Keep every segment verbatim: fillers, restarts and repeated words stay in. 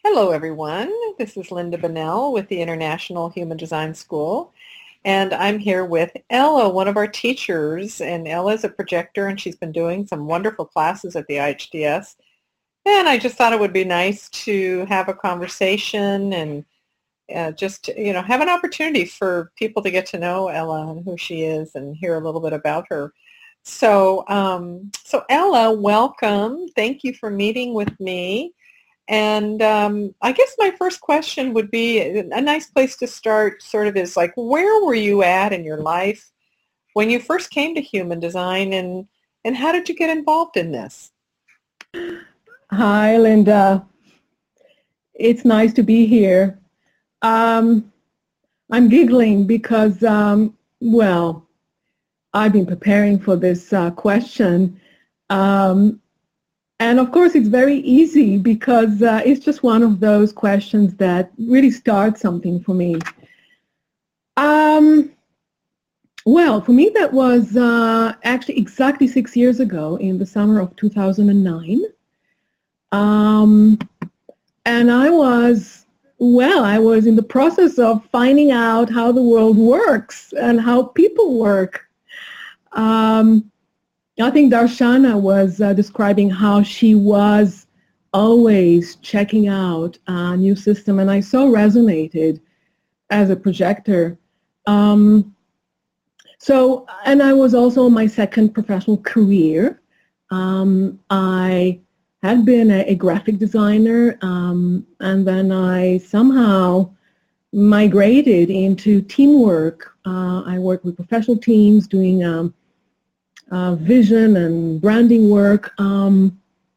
Hello, everyone. This is Linda Bonnell with the International Human Design School, and I'm here with Ella, one of our teachers. And Ella is a projector, and she's been doing some wonderful classes at the I H D S. And I just thought it would be nice to have a conversation and uh, just, you know, have an opportunity for people to get to know Ella and who she is and hear a little bit about her. So, um, so Ella, welcome. Thank you for meeting with me. And um, I guess my first question would be a nice place to start sort of is like, where were you at in your life when you first came to human design, and, and how did you get involved in this? Hi, Linda. It's nice to be here. Um, I'm giggling because, um, well, I've been preparing for this uh, question. Um, and of course, it's very easy because uh, it's just one of those questions that really starts something for me. Um, well, for me, that was uh, actually exactly six years ago in the summer of two thousand nine. Um, and I was, well, I was in the process of finding out how the world works and how people work. Um, I think Darshana was uh, describing how she was always checking out a new system, and I so resonated as a projector. Um, so, and I was also in my second professional career. Um, I had been a, a graphic designer, um, and then I somehow migrated into teamwork. Uh, I worked with professional teams doing um, uh, vision and branding work, um,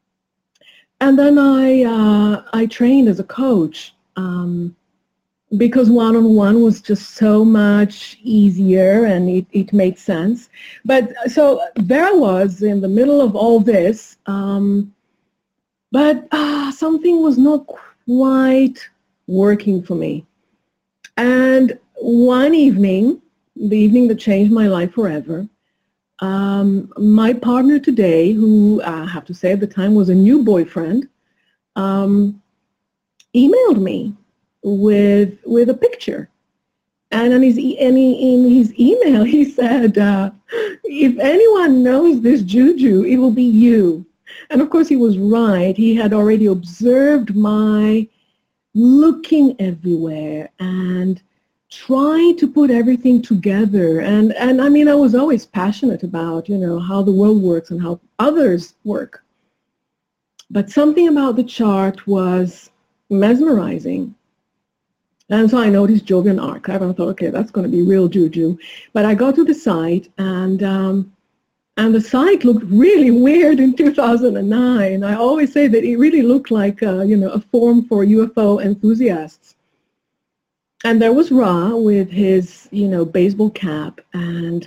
and then I uh, I trained as a coach um, because one-on-one was just so much easier and it, it made sense. But so there I was in the middle of all this. Um, But uh, something was not quite working for me. And one evening, the evening that changed my life forever, um, my partner today, who I have to say at the time was a new boyfriend, um, emailed me with with a picture. And in his, e- and he, in his email, he said, uh, if anyone knows this juju, it will be you. And of course, he was right. He had already observed my looking everywhere and trying to put everything together. And, and I mean, I was always passionate about, you know, how the world works and how others work. But something about the chart was mesmerizing. And so I noticed Jovian Archive, and I thought, okay, that's going to be real juju. But I got to the site, and um, and the site looked really weird in two thousand nine. I always say that it really looked like, uh, you know, a forum for U F O enthusiasts. And there was Ra with his, you know, baseball cap, and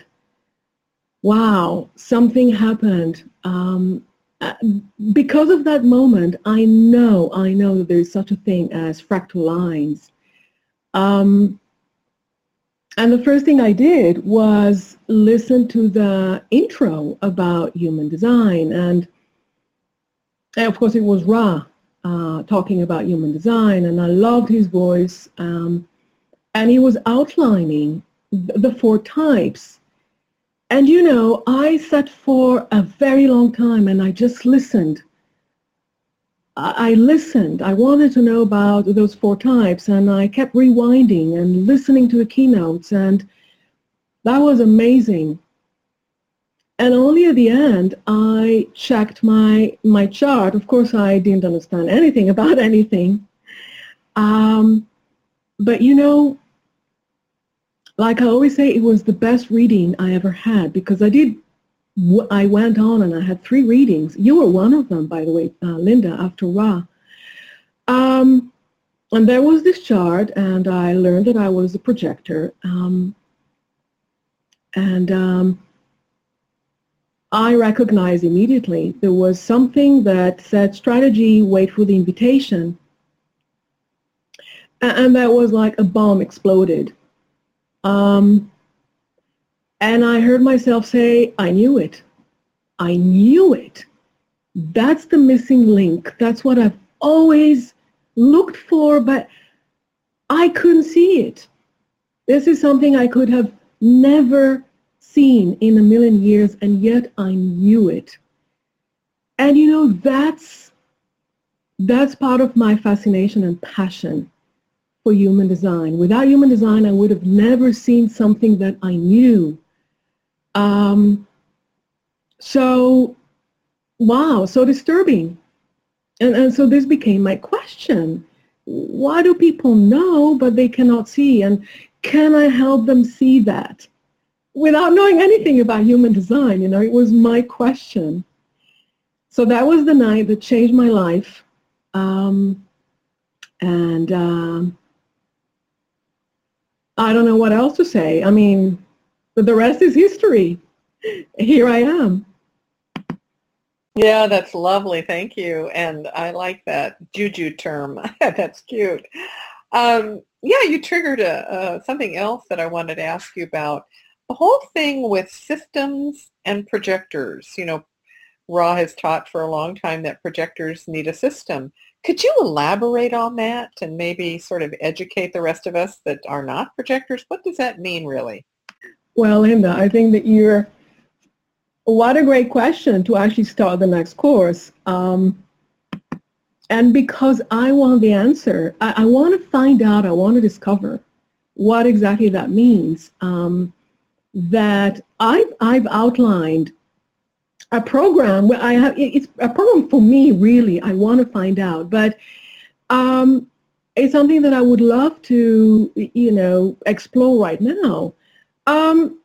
wow, something happened. Um, uh, because of that moment, I know, I know that there's such a thing as fractal lines. Um, and the first thing I did was listen to the intro about human design. And, and of course, it was Ra uh, talking about human design. And I loved his voice. Um, and he was outlining the four types. And, you know, I sat for a very long time and I just listened. I listened. I wanted to know about those four types, and I kept rewinding and listening to the keynotes, and that was amazing. And only at the end, I checked my my chart. Of course, I didn't understand anything about anything. Um, but, you know, like I always say, it was the best reading I ever had because I did I went on and I had three readings. You were one of them, by the way, uh, Linda, after Ra. Um, and there was this chart, and I learned that I was a projector. Um, and um, I recognized immediately there was something that said strategy, wait for the invitation. And that was like a bomb exploded. Um, And I heard myself say, I knew it. I knew it. That's the missing link. That's what I've always looked for, but I couldn't see it. This is something I could have never seen in a million years, and yet I knew it. And you know, that's that's part of my fascination and passion for human design. Without human design, I would have never seen something that I knew. Um, so, wow, so disturbing. And, and so this became my question. Why do people know, but they cannot see? And can I help them see that? Without knowing anything about human design, you know, it was my question. So that was the night that changed my life. Um, and um, I don't know what else to say. I mean, the rest is history. Here I am. Yeah, that's lovely. Thank you. And I like that juju term. That's cute. Um, yeah, you triggered a, uh, something else that I wanted to ask you about. The whole thing with systems and projectors. You know, Ra has taught for a long time that projectors need a system. Could you elaborate on that and maybe sort of educate the rest of us that are not projectors? What does that mean, really? Well, Linda, I think that you're, what a great question to actually start the next course. Um, and because I want the answer, I, I want to find out, I want to discover what exactly that means. Um, that I've, I've outlined a program where I have, it's a program for me, really, I want to find out, but um, it's something that I would love to, you know, explore right now. Um,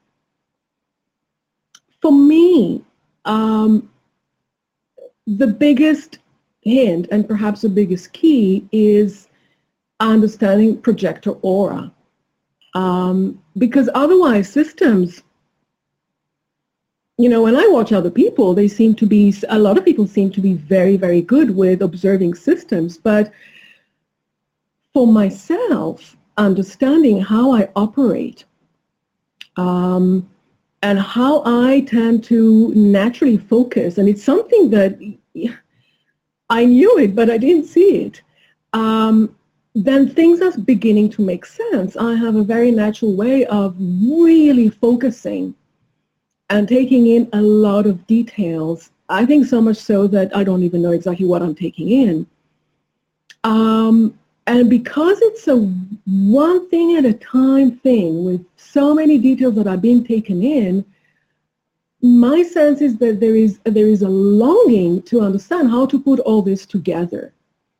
for me, um, the biggest hint and perhaps the biggest key is understanding projector aura. Um, because otherwise systems, you know, when I watch other people, they seem to be, a lot of people seem to be very, very good with observing systems. But for myself, understanding how I operate um, and how I tend to naturally focus, and it's something that I knew it, but I didn't see it, um, then things are beginning to make sense. I have a very natural way of really focusing and taking in a lot of details. I think so much so that I don't even know exactly what I'm taking in. Um, and because it's a one thing at a time thing with so many details that are being taken in, my sense is that there is, there is a longing to understand how to put all this together.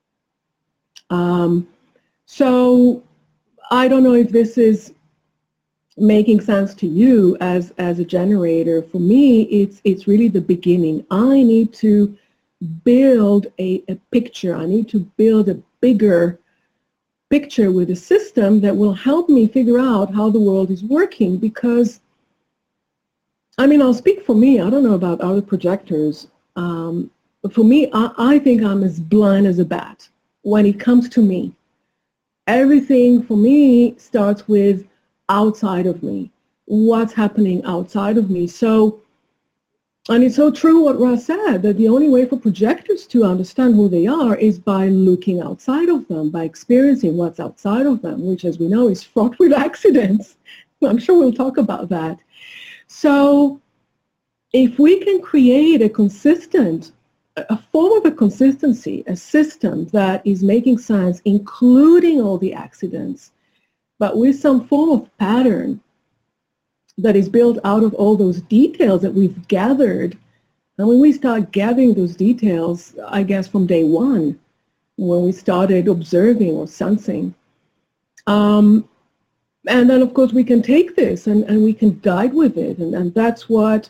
Um, so I don't know if this is making sense to you as as a generator. For me, it's it's really the beginning. I need to build a, a picture. I need to build a bigger picture with a system that will help me figure out how the world is working. Because I mean, I'll speak for me. I don't know about other projectors, um, but for me, I, I think I'm as blind as a bat when it comes to me. Everything for me starts with outside of me, what's happening outside of me. So, and it's so true what Ra said, that the only way for projectors to understand who they are is by looking outside of them, by experiencing what's outside of them, which, as we know, is fraught with accidents. I'm sure we'll talk about that. So if we can create a consistent, a form of a consistency, a system that is making sense, including all the accidents, but with some form of pattern that is built out of all those details that we've gathered. And when we start gathering those details, I guess from day one, when we started observing or sensing, um, and then of course we can take this and, and we can guide with it. And, and that's what,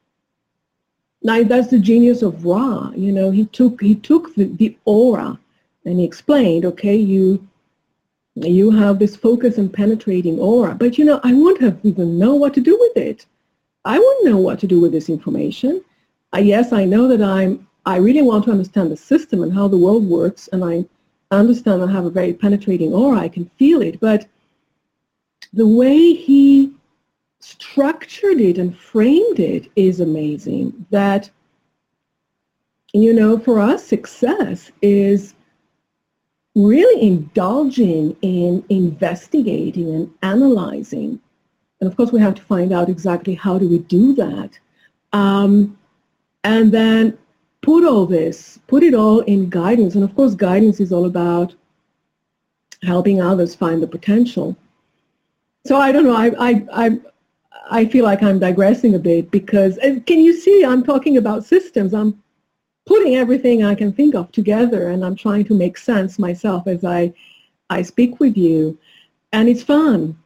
now that's the genius of Ra. You know, he took, he took the, the aura and he explained, okay, you, You have this focus and penetrating aura, but you know, I wouldn't have even know what to do with it. I wouldn't know what to do with this information. Uh, yes, I know that I'm, I really want to understand the system and how the world works, and I understand I have a very penetrating aura, I can feel it, but the way he structured it and framed it is amazing. That, you know, for us, success is really indulging in investigating and analyzing. And of course, we have to find out exactly how do we do that. Um, and then put all this, put it all in guidance. And of course, guidance is all about helping others find the potential. So I don't know, I, I, I, I feel like I'm digressing a bit because, can you see, I'm talking about systems. I'm putting everything I can think of together, and I'm trying to make sense myself as I, I speak with you. And it's fun.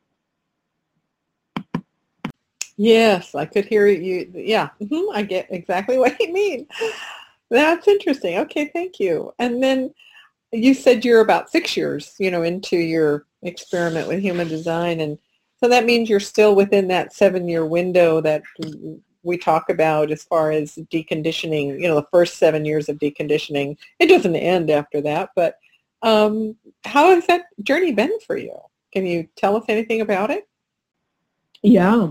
Yes, I could hear you. Yeah, mm-hmm, I get exactly what you mean. That's interesting. Okay, thank you. And then you said you're about six years, you know, into your experiment with human design. And so that means you're still within that seven-year window that we talk about as far as deconditioning, you know, the first seven years of deconditioning. It doesn't end after that, but um, how has that journey been for you? Can you tell us anything about it? Yeah.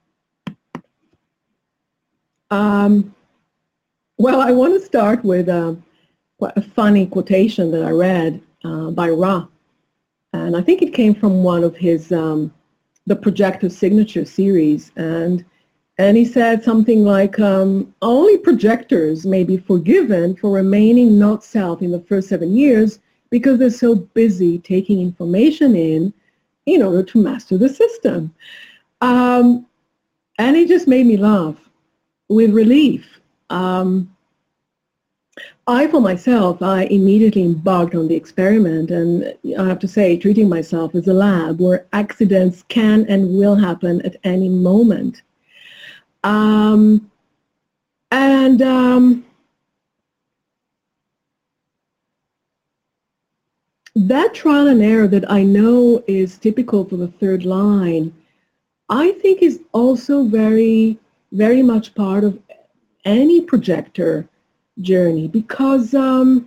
Um, well, I want to start with a, a funny quotation that I read uh, by Ra. And I think it came from one of his, um, the Projector Signature series. And And he said something like, um, only projectors may be forgiven for remaining not self in the first seven years because they're so busy taking information in in order to master the system. Um, and it just made me laugh with relief. Um, I, for myself, I immediately embarked on the experiment, and I have to say, treating myself as a lab where accidents can and will happen at any moment. Um, and um, that trial and error that I know is typical for the third line, I think is also very, very much part of any projector journey because, um,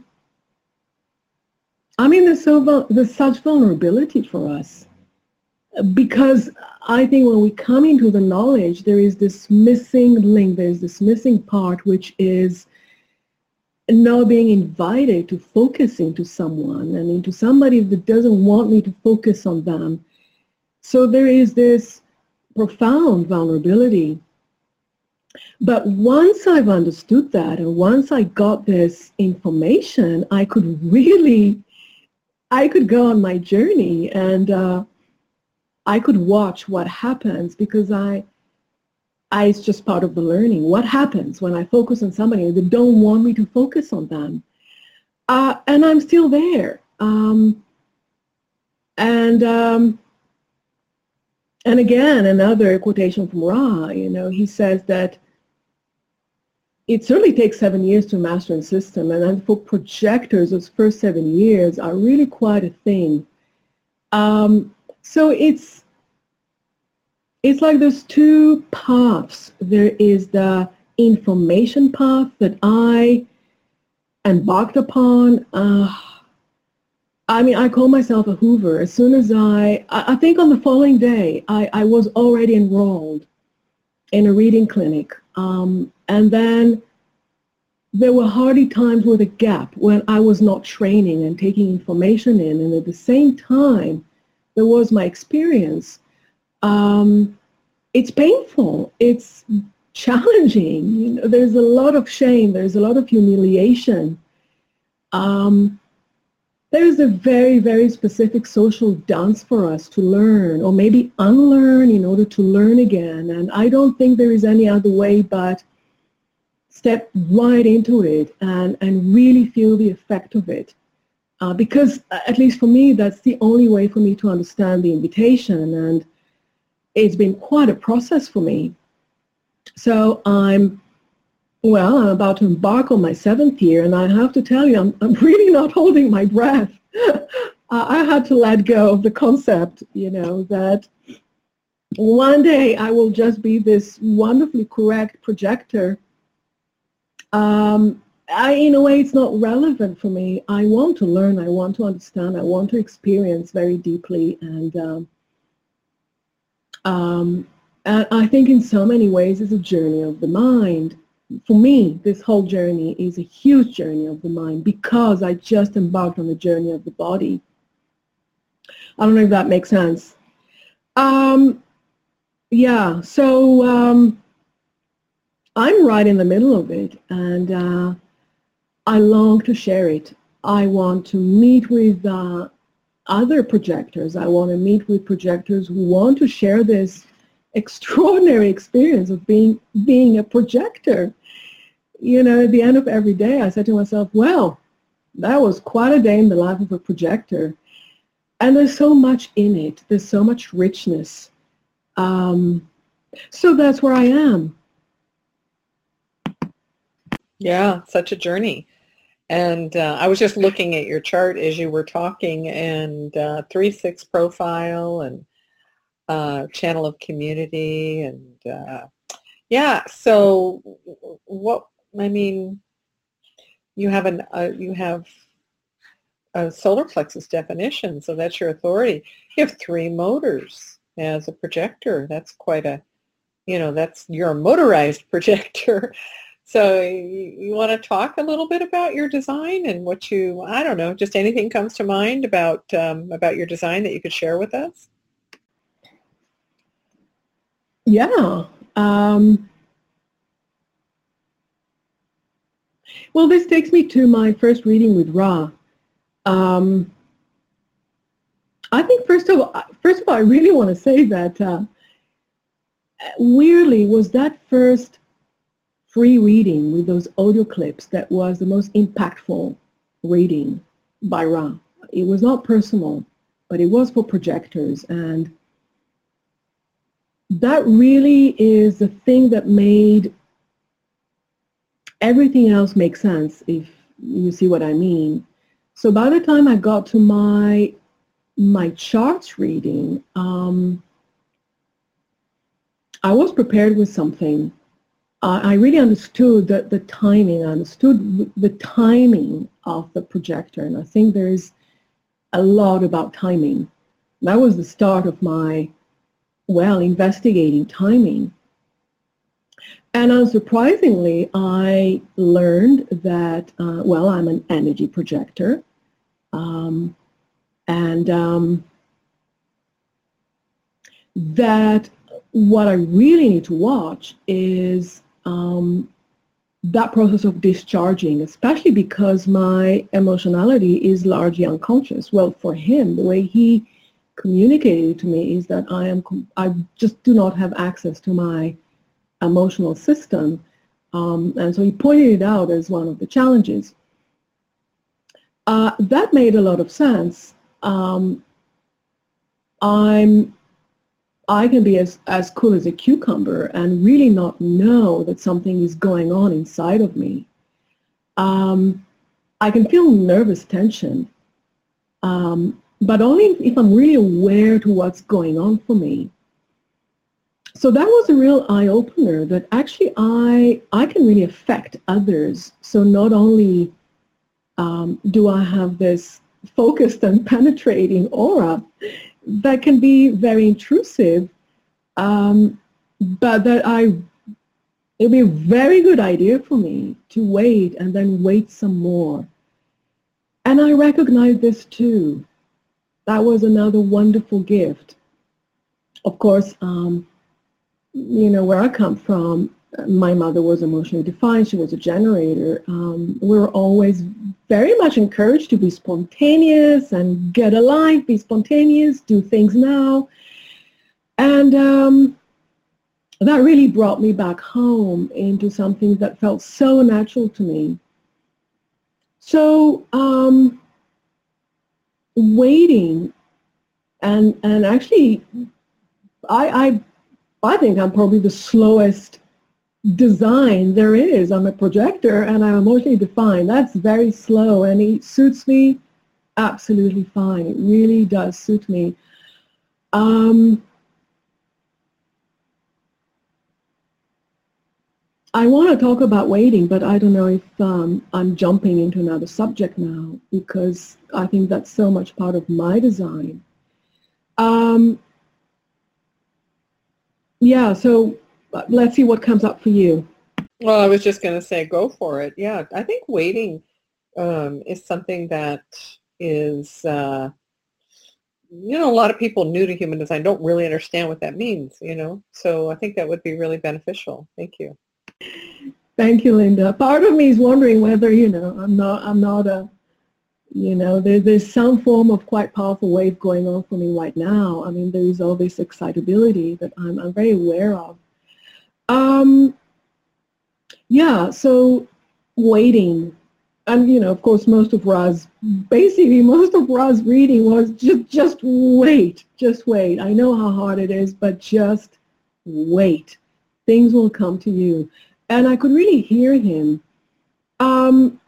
I mean, there's, so, there's such vulnerability for us. Because I think when we come into the knowledge, there is this missing link, there's this missing part, which is not being invited to focus into someone and into somebody that doesn't want me to focus on them. So there is this profound vulnerability. But once I've understood that, and once I got this information, I could really, I could go on my journey and uh, I could watch what happens because I, I, it's just part of the learning. What happens when I focus on somebody that don't want me to focus on them? Uh, and I'm still there. Um, and um, and again, another quotation from Ra, you know, he says that it certainly takes seven years to master a system. And then for projectors, those first seven years are really quite a thing. Um, So it's, it's like there's two paths. There is the information path that I embarked upon. Uh, I mean, I call myself a Hoover. As soon as I, I think on the following day, I, I was already enrolled in a reading clinic. Um, and then there were hardly times with a gap when I was not training and taking information in. And at the same time, there was my experience. Um, it's painful. It's challenging. You know, there's a lot of shame. There's a lot of humiliation. Um, there's a very, very specific social dance for us to learn or maybe unlearn in order to learn again. And I don't think there is any other way but step right into it and, and really feel the effect of it. Uh, because, at least for me, that's the only way for me to understand the invitation, and it's been quite a process for me. So I'm, well, I'm about to embark on my seventh year, and I have to tell you, I'm, I'm really not holding my breath. I had to let go of the concept, you know, that one day I will just be this wonderfully correct projector. Um, I, in a way, it's not relevant for me. I want to learn. I want to understand. I want to experience very deeply. And, um, um, and I think in so many ways it's a journey of the mind. for me, this whole journey is a huge journey of the mind because I just embarked on the journey of the body. I don't know if that makes sense. Um, yeah, so um, I'm right in the middle of it, and uh, I long to share it. I want to meet with uh, other projectors. I want to meet with projectors who want to share this extraordinary experience of being being a projector. You know, at the end of every day, I said to myself, well, that was quite a day in the life of a projector. And there's so much in it. There's so much richness. Um, so that's where I am. Yeah, such a journey. And uh, I was just looking at your chart as you were talking, and uh, three six profile and uh, channel of community, and uh, yeah. So what I mean, you have an uh, you have a solar plexus definition, so that's your authority. You have three motors as a projector. That's quite a, you know, that's you're a motorized projector. So you, you want to talk a little bit about your design and what you, I don't know, just anything comes to mind about um, about your design that you could share with us? Yeah. Um, well, this takes me to my first reading with Ra. Um, I think first of all, first of all, I really want to say that uh, weirdly was that first free reading with those audio clips that was the most impactful reading by Ra. It was not personal, but it was for projectors, and that really is the thing that made everything else make sense, if you see what I mean. So by the time I got to my my charts reading, um, I was prepared with something. Uh, I really understood the, the timing. I understood the timing of the projector, and I think there is a lot about timing. That was the start of my, well, investigating timing. And unsurprisingly, I learned that, uh, well, I'm an energy projector. Um, and um, that what I really need to watch is um, that process of discharging, especially because my emotionality is largely unconscious. Well, for him, the way he communicated to me is that I am, I just do not have access to my emotional system. Um, and so he pointed it out as one of the challenges. Uh, that made a lot of sense. Um, I'm, I can be as, as cool as a cucumber and really not know that something is going on inside of me. Um, I can feel nervous tension, um, but only if I'm really aware to what's going on for me. So that was a real eye-opener that actually I, I can really affect others. So not only um, do I have this focused and penetrating aura that can be very intrusive, um, but that I, it'd be a very good idea for me to wait and then wait some more. And I recognize this too. That was another wonderful gift. Of course, um, you know, where I come from, my mother was emotionally defined. She was a generator. Um, we were always very much encouraged to be spontaneous and get a life, be spontaneous, do things now. And um, that really brought me back home into something that felt so natural to me. So um, waiting, and, and actually, I, I I think I'm probably the slowest design there is. I'm a projector and I'm emotionally defined. That's very slow, and it suits me absolutely fine. It really does suit me. Um, I want to talk about waiting, but I don't know if um, I'm jumping into another subject now, because I think that's so much part of my design. Um, Yeah, so let's see what comes up for you. Well, I was just going to say, go for it. Yeah, I think waiting um, is something that is, uh, you know, a lot of people new to human design don't really understand what that means, you know. So I think that would be really beneficial. Thank you. Thank you, Linda. Part of me is wondering whether, you know, I'm not, I'm not a, you know, there, there's some form of quite powerful wave going on for me right now. I mean, there is all this excitability that I'm, I'm very aware of. Um, yeah, so waiting. And, you know, of course, most of Ra's, basically most of Ra's reading was just, just wait, just wait. I know how hard it is, but just wait. Things will come to you. And I could really hear him. Um,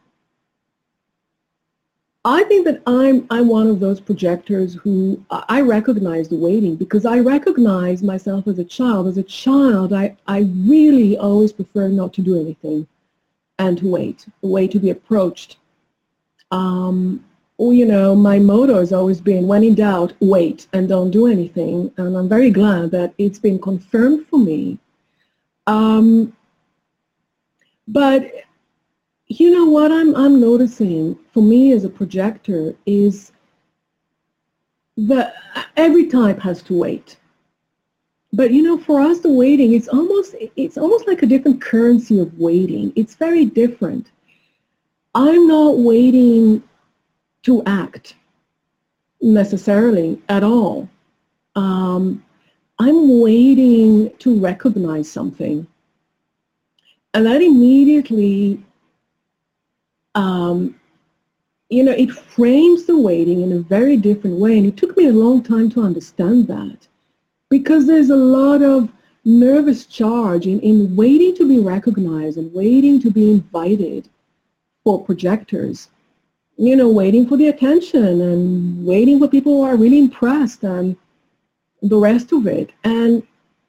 I think that I'm, I'm one of those projectors who I recognize the waiting because I recognize myself as a child. As a child, I, I really always prefer not to do anything and to wait, wait to be approached. Um, or, you know, my motto has always been, when in doubt, wait and don't do anything. And I'm very glad that it's been confirmed for me. Um, but you know what I'm, I'm noticing for me as a projector is that every type has to wait. But you know, for us, the waiting, it's almost, it's almost like a different currency of waiting. It's very different. I'm not waiting to act necessarily at all. Um, I'm waiting to recognize something. And that immediately, um, you know, it frames the waiting in a very different way. And it took me a long time to understand that because there's a lot of nervous charge in, in waiting to be recognized and waiting to be invited for projectors. You know, waiting for the attention and waiting for people who are really impressed and the rest of it. And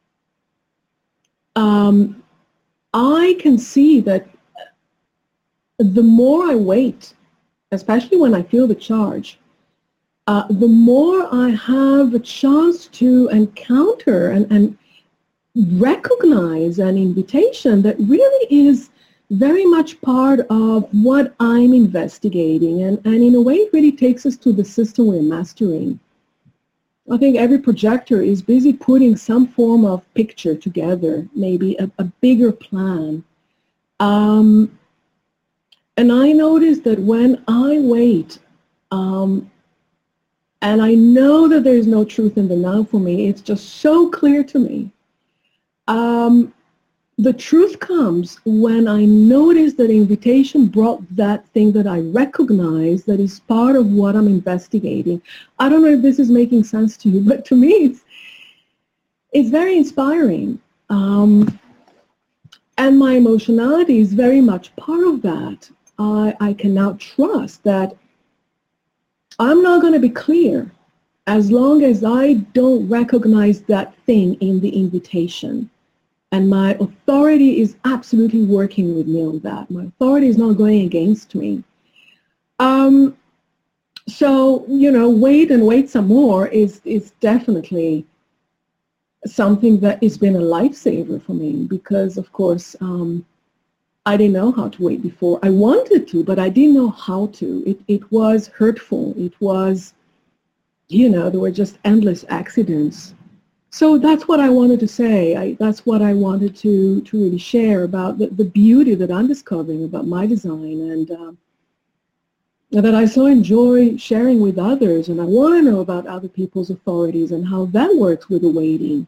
um, I can see that the more I wait, especially when I feel the charge, uh, the more I have a chance to encounter and, and recognize an invitation that really is very much part of what I'm investigating. And, and in a way, it really takes us to the system we're mastering. I think every projector is busy putting some form of picture together, maybe a, a bigger plan. Um, and I notice that when I wait, um, and I know that there is no truth in the now for me, it's just so clear to me. Um, the truth comes when I notice that invitation brought that thing that I recognize that is part of what I'm investigating. I don't know if this is making sense to you, but to me it's, it's very inspiring. Um, and my emotionality is very much part of that. I, I can now trust that I'm not going to be clear as long as I don't recognize that thing in the invitation. And my authority is absolutely working with me on that. My authority is not going against me. Um, so, you know, wait and wait some more is, is definitely something that has been a lifesaver for me because, of course, um, I didn't know how to wait before. I wanted to, but I didn't know how to. It, it was hurtful. It was, you know, there were just endless accidents. So that's what I wanted to say. I, that's what I wanted to, to really share about the, the beauty that I'm discovering about my design and uh, that I so enjoy sharing with others. And I want to know about other people's authorities and how that works with the waiting.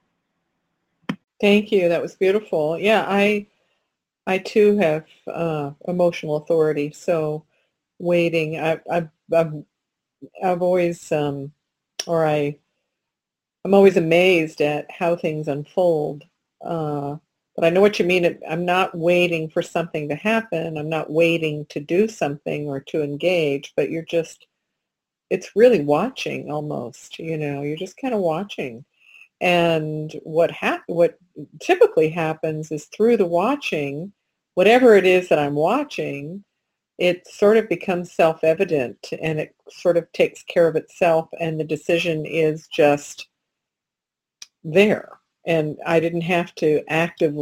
Thank you. That was beautiful. Yeah, I I too have uh, emotional authority. So waiting, I, I, I've I've always um, or I I'm always amazed at how things unfold. Uh, but I know what you mean. I'm not waiting for something to happen. I'm not waiting to do something or to engage, but you're just, it's really watching almost, you know, you're just kind of watching. And what hap- what typically happens is through the watching, whatever it is that I'm watching, it sort of becomes self-evident and it sort of takes care of itself and the decision is just there. And I didn't have to actively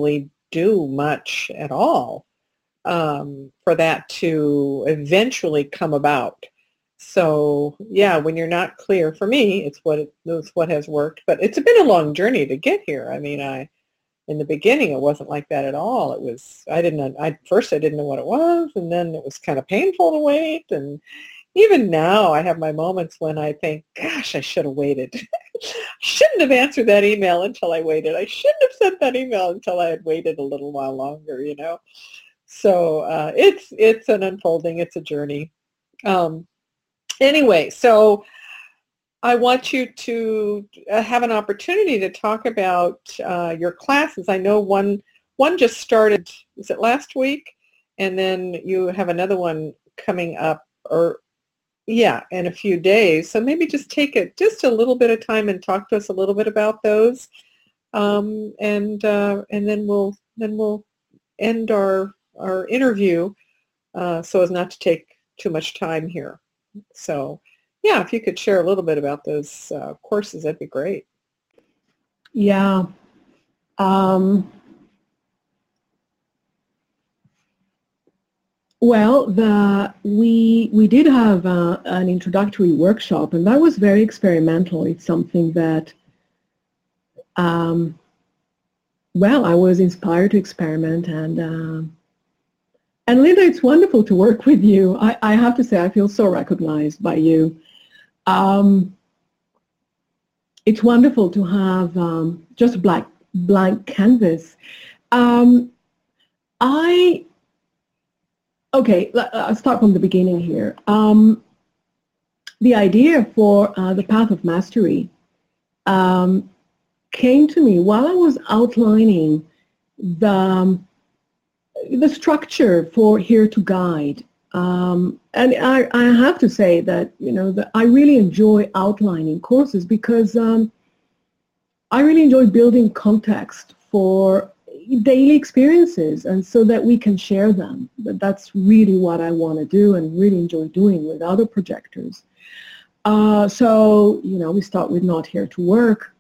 do much at all um, for that to eventually come about. So yeah, when you're not clear, for me, it's what it, it's what has worked. But it's been a long journey to get here. I mean, I in the beginning, it wasn't like that at all. It was I didn't. I first I didn't know what it was, and then it was kind of painful to wait. And even now, I have my moments when I think, "Gosh, I should have waited. I shouldn't have answered that email until I waited. I shouldn't have sent that email until I had waited a little while longer." You know. So uh, it's it's an unfolding. It's a journey. Um, Anyway, so I want you to uh, have an opportunity to talk about uh, your classes. I know one one just started, is it last week? And then you have another one coming up, or yeah, in a few days. So maybe just take it just a little bit of time and talk to us a little bit about those, um, and uh, and then we'll then we'll end our our interview uh, so as not to take too much time here. So, yeah, if you could share a little bit about those uh, courses, that'd be great. Yeah. Um, well, the we we did have uh, an introductory workshop, and that was very experimental. It's something that, um, well, I was inspired to experiment, and uh, and Linda, it's wonderful to work with you. I, I have to say, I feel so recognized by you. Um, it's wonderful to have um, just a blank, blank canvas. Um, I, okay, I'll start from the beginning here. Um, the idea for uh, the Path of Mastery um, came to me while I was outlining the the structure for Here to Guide. Um, and I, I have to say that, you know, that I really enjoy outlining courses because um, I really enjoy building context for daily experiences, and so that we can share them. That's really what I want to do and really enjoy doing with other projectors. Uh, so, you know, we start with Not Here to Work.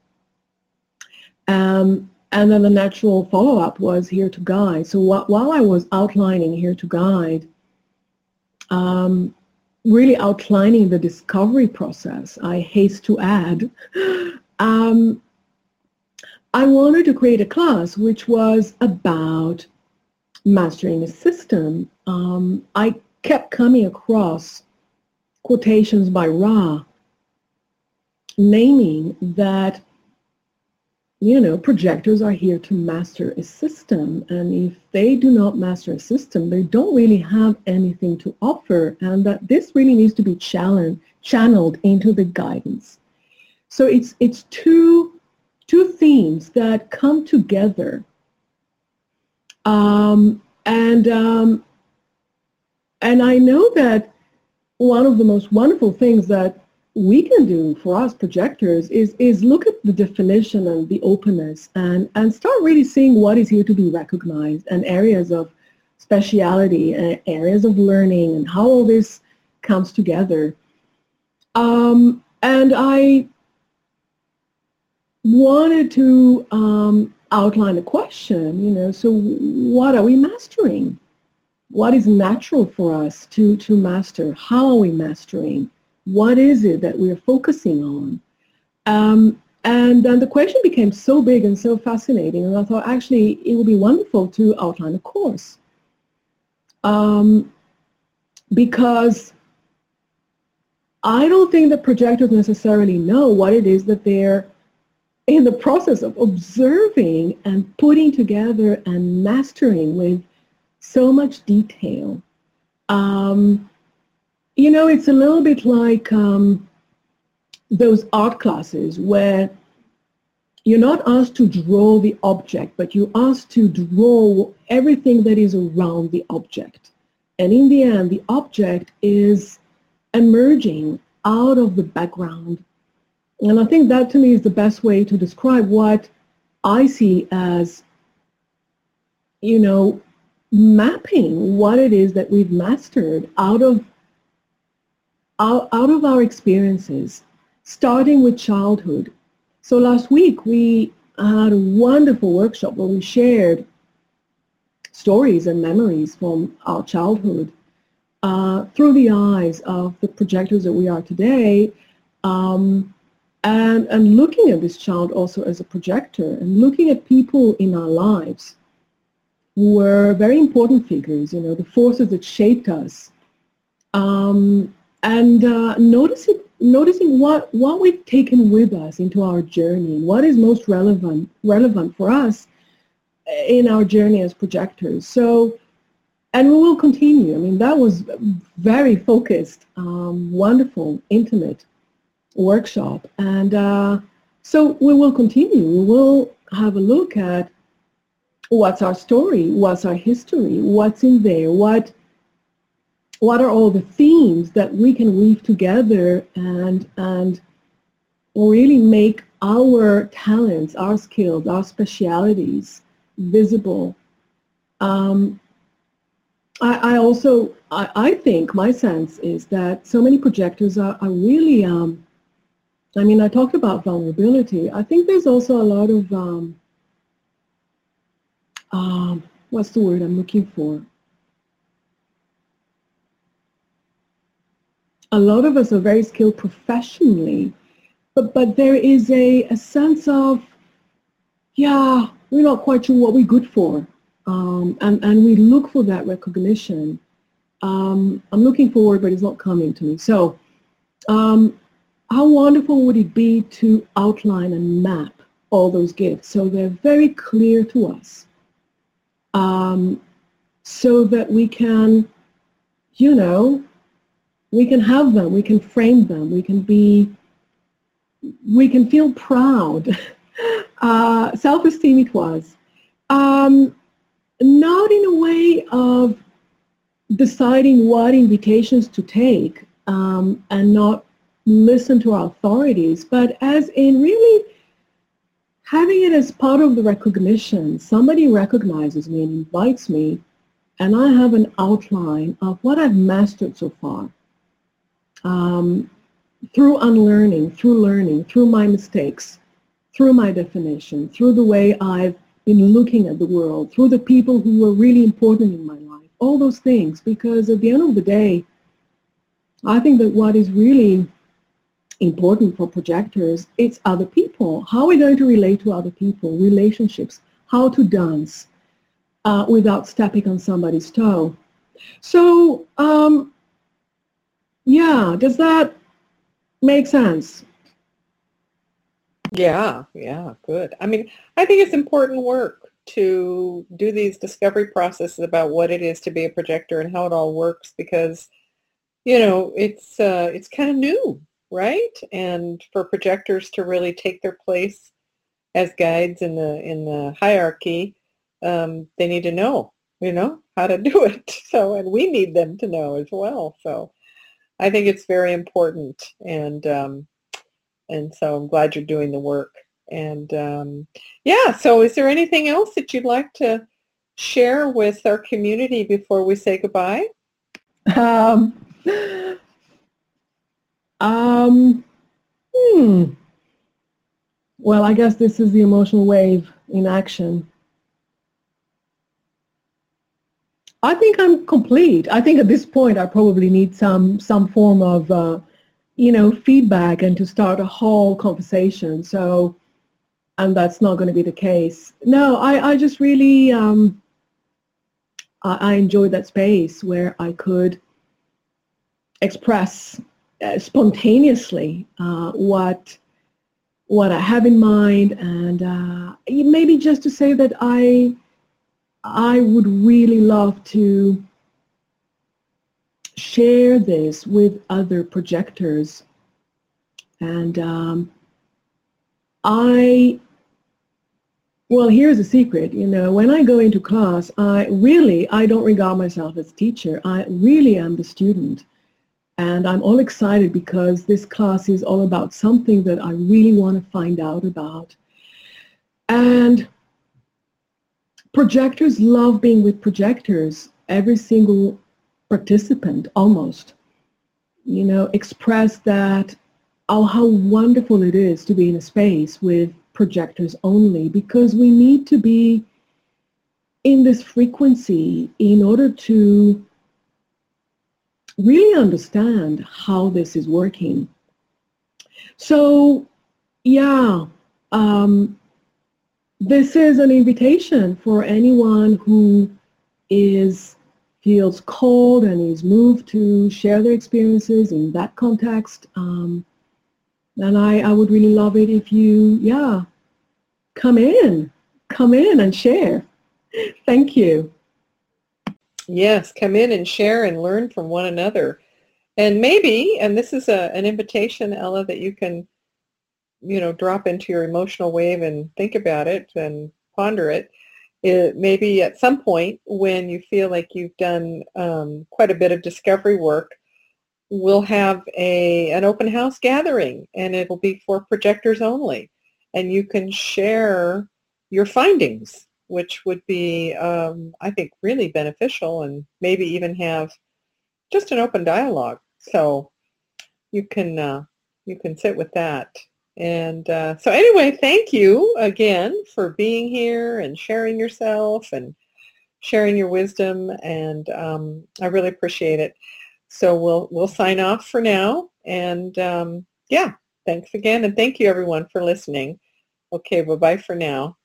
Um, And then the natural follow-up was Here to Guide. So wh while I was outlining Here to Guide, um, really outlining the discovery process, I haste to add, um, I wanted to create a class which was about mastering a system. Um, I kept coming across quotations by Ra naming that, you know, projectors are here to master a system, and if they do not master a system, they don't really have anything to offer, and that this really needs to be challenged, channeled into the guidance. So it's it's two two themes that come together, um, and um, and I know that one of the most wonderful things that we can do for us projectors is is look at the definition and the openness and and start really seeing what is here to be recognized, and areas of speciality and areas of learning and how all this comes together. Um, and I wanted to um, outline a question, you know, so what are we mastering? What is natural for us to, to master? How are we mastering? What is it that we're focusing on? Um, and then the question became so big and so fascinating, and I thought actually it would be wonderful to outline a course. Um, because I don't think that projectors necessarily know what it is that they're in the process of observing and putting together and mastering with so much detail. Um, You know, it's a little bit like um, those art classes where you're not asked to draw the object, but you're asked to draw everything that is around the object. And in the end, the object is emerging out of the background. And I think that to me is the best way to describe what I see as, you know, mapping what it is that we've mastered out of Out, out of our experiences, starting with childhood. So last week we had a wonderful workshop where we shared stories and memories from our childhood uh, through the eyes of the projectors that we are today, um, and, and looking at this child also as a projector and looking at people in our lives who were very important figures, you know, the forces that shaped us, um, and uh, noticing noticing what, what we've taken with us into our journey, what is most relevant relevant for us in our journey as projectors. So, and we will continue. I mean, that was very focused, um, wonderful, intimate workshop. And uh, so we will continue. We will have a look at what's our story, what's our history, what's in there, what what are all the themes that we can weave together and and really make our talents, our skills, our specialities visible. Um, I, I also, I, I think my sense is that so many projectors are, are really, um, I mean, I talked about vulnerability. I think there's also a lot of, um, um, what's the word I'm looking for? A lot of us are very skilled professionally, but, but there is a, a sense of, yeah, we're not quite sure what we're good for. Um, and, and we look for that recognition. Um, I'm looking forward, but it's not coming to me. So um, how wonderful would it be to outline and map all those gifts so they're very clear to us, um, so that we can, you know, we can have them, we can frame them, we can be, we can feel proud. uh, self-esteem it was. Um, not in a way of deciding what invitations to take um, and not listen to our authorities, but as in really having it as part of the recognition. Somebody recognizes me and invites me, and I have an outline of what I've mastered so far. Um, through unlearning, through learning, through my mistakes, through my definition, through the way I've been looking at the world, through the people who were really important in my life, all those things, because at the end of the day, I think that what is really important for projectors, it's other people. How are we going to relate to other people, relationships, how to dance uh, without stepping on somebody's toe. So, um, yeah, does that make sense? Yeah, yeah, good. I mean, I think it's important work to do these discovery processes about what it is to be a projector and how it all works, because, you know, it's uh, it's kind of new, right? And for projectors to really take their place as guides in the in the hierarchy, um, they need to know, you know, how to do it. So, and we need them to know as well. So, I think it's very important, and um, and so I'm glad you're doing the work. And um, yeah, so is there anything else that you'd like to share with our community before we say goodbye? Um, um, hmm. Well, I guess this is the emotional wave in action. I think I'm complete. I think at this point I probably need some some form of uh, you know, feedback and to start a whole conversation. So, and that's not going to be the case. No, I, I just really, um, I, I enjoyed that space where I could express uh, spontaneously uh, what what I have in mind, and uh, maybe just to say that I I would really love to share this with other projectors. And um, I, well, here's a secret, you know, when I go into class, I really, I don't regard myself as a teacher. I really am the student. And I'm all excited because this class is all about something that I really want to find out about. And projectors love being with projectors. Every single participant, almost, you know, express that, oh, how wonderful it is to be in a space with projectors only, because we need to be in this frequency in order to really understand how this is working. So, yeah, um, this is an invitation for anyone who is feels called and is moved to share their experiences in that context. Um, and I, I would really love it if you, yeah, come in, come in and share. Thank you. Yes, come in and share and learn from one another. And maybe, and this is a, an invitation, Ella, that you can, you know, drop into your emotional wave and think about it and ponder it. It maybe at some point when you feel like you've done um, quite a bit of discovery work, we'll have a an open house gathering, and it'll be for projectors only. And you can share your findings, which would be, um, I think, really beneficial, and maybe even have just an open dialogue. So you can uh, you can sit with that. And uh, so anyway, thank you again for being here and sharing yourself and sharing your wisdom, and um, I really appreciate it. So we'll we'll sign off for now, and um, yeah, thanks again, and thank you everyone for listening. Okay, bye-bye for now.